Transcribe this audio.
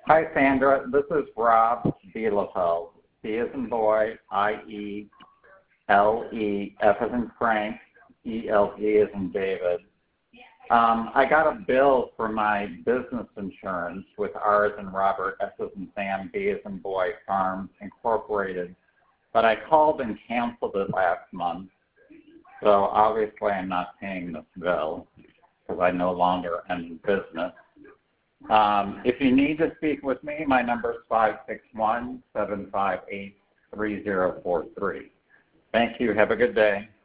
Hi, Sandra. This is Rob Bielefeld. B as in boy, I-E-L-E, F as in Frank, E-L-D as in David. I got a bill for my business insurance with R as in Robert, S as in Sam, B as in boy, Farms Incorporated. But I called and canceled it last month. So obviously I'm not paying this bill because I no longer am in business. If you need to speak with me, my number is 561-758-3043. Thank you. Have a good day.